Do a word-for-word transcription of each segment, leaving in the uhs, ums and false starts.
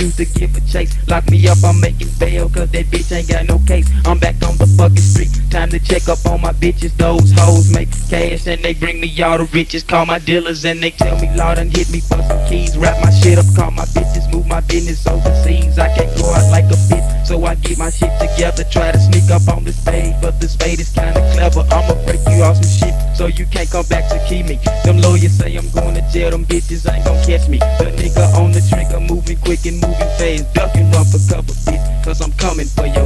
choose to give a chase. Lock me up, I'm making bail, cause that bitch ain't got no case. I'm back on the fucking street, time to check up on my bitches. Those hoes make cash and they bring me all the riches. Call my dealers and they tell me Lord done hit me for some keys. Wrap my shit up, call my bitches, move my business overseas. I can't go out like a bitch, so I get my shit together. Try to sneak up on the spade, but the spade is kinda clever. I'ma break you off some shit, so you can't come back to keep me. Them lawyers say I'm going to jail, them bitches ain't gon' catch me. The nigga on the trigger, moving quick and moving fast. Duck and run for cover, bitch, cause I'm coming for your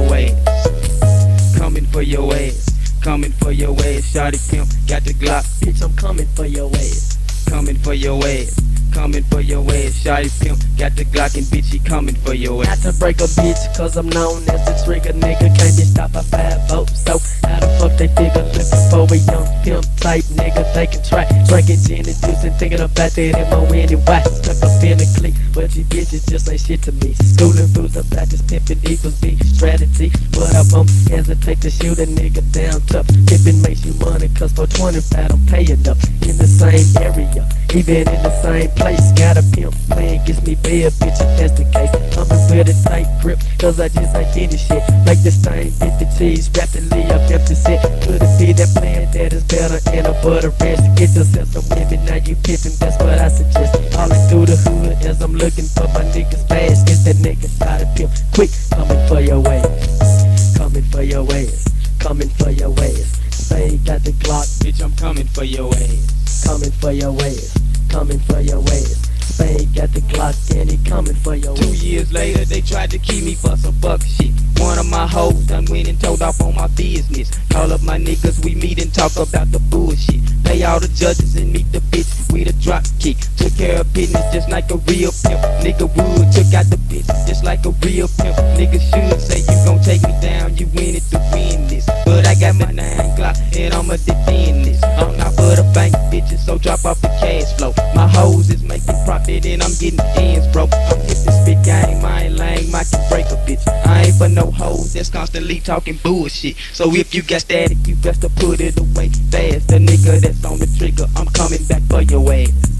ass. Coming for your ass. Coming for your ass. Shawty pimp, got the Glock, bitch, I'm coming for your ass. Coming for your ass. Coming for your ass. Shawty pimp, got the Glock and bitch, he coming for your ass. Not to break a bitch, cause I'm known as the trigger nigga. Can't be stopped by five volts. So how the fuck they figure looking for a young pimp type nigga? They can try drinking gin and juice and thinking about that M O anyway. Stuck up in the clique, but you bitches just ain't shit to me. Schooling fools about this pimping equals big strategy, but I won't hesitate to shoot a nigga down tough. Pimping makes you money, cause for twenty-five don't pay enough. In the same area, even in the same place. Got a pimp plan, gets me bail, bitch, if that's the case. I'm with a tight grip, cause I just ain't getting shit. Make this thing hit the cheese, rapidly up fifty cent. Could it be that plan that is better in a butter ranch? Get yourself some women, now you pimpin', that's what I suggest. All through the hood as I'm looking for my niggas fast. Get that nigga started pimp, quick, coming for your ass. Coming for your ass, coming for your ass. Say got the Glock, bitch, I'm coming for your ass. Coming for your ass. Coming for your ass. Spain got the Glock and he coming for your ass. Two years later they tried to keep me for some fuck shit. One of my hoes done went and told off on my business. Call up my niggas, we meet and talk about the bullshit. Pay all the judges and meet the bitch with a drop kick. Took care of business just like a real pimp. Nigga would took out the bitch just like a real pimp. Nigga should say you gon' take me down, you win it to win this. But I got my nine Glock and I'ma defend this. I'm not for the bank bitches, so drop off the cash flow. My hoes is making profit and I'm getting ends, bro. I'm hit the spit game, I ain't lame, I can break a bitch. I ain't for no hoes that's constantly talking bullshit. So if you got static, you best to put it away fast. The nigga that's on the trigger, I'm coming back for your ass.